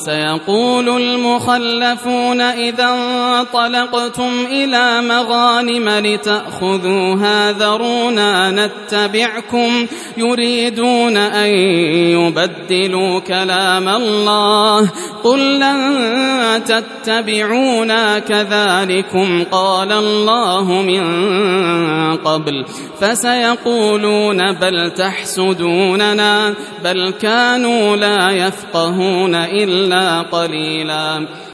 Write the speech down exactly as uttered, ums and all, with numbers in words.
سيقول المخلفون إذا انطلقتم إلى مغانم لتأخذوها ذرونا نتبعكم يريدون أن يبدلوا كلام الله قل لن تتبعونا كذلكم قال الله من قبل فسيقولون بل تحسدوننا بل كانوا لا يفقهون إلا قليلا